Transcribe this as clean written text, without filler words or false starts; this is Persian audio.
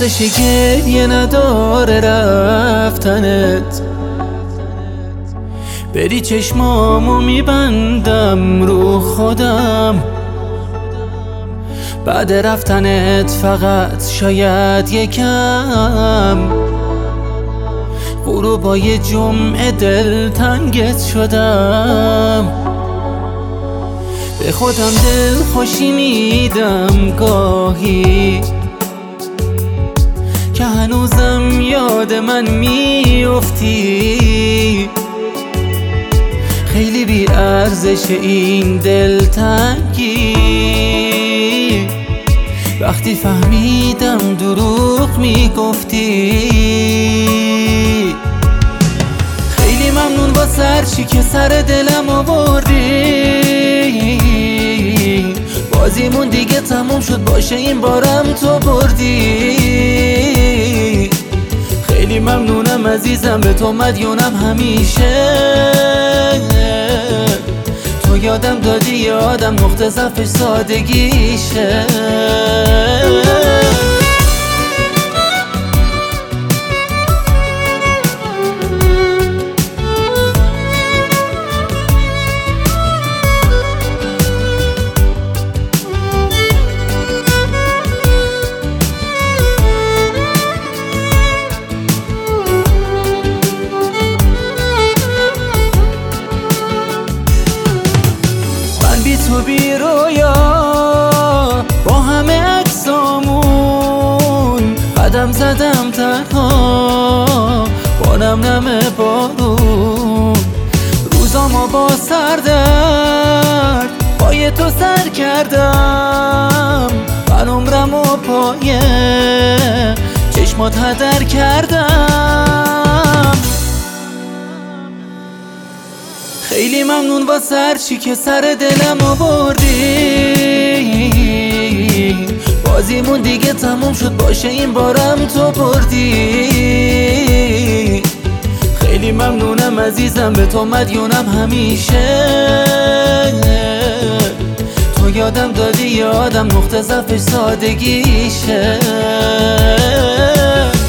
ارزش گریه نداره رفتنت. بری چشمامو میبندم رو خودم، بعد رفتنت فقط شاید یکم غروبای جمعه دلتنگت شدم. به خودم دل خوشی میدم گاهی که هنوزم یاد من میافتی. خیلی بی ارزش این دلتنگی، وقتی فهمیدم دروغ میگفتی. خیلی ممنون واسه هرچی که سر دلم آوردی. بازیمون دیگه تموم شد باشه، این بارم تو بردی. خیلی ممنونم عزیزم، به تو مدیونم همیشه. تو یادم دادی یادم نقطه ضعفش سادگیشه. تو بی رویا با همه عکسامون قدم زدم تنها، بارم نم بارون. روزامو با سردرد پای تو سر کردم، من عمرمو پای چشمات هدر کردم. خیلی ممنون واسه هرچی که سر دلم آوردی. بازیمون دیگه تموم شد باشه، این بارم تو بردی. خیلی ممنونم عزیزم، به تو مدیونم همیشه. تو یادم دادی یادم نقطه ضعفش سادگیشه.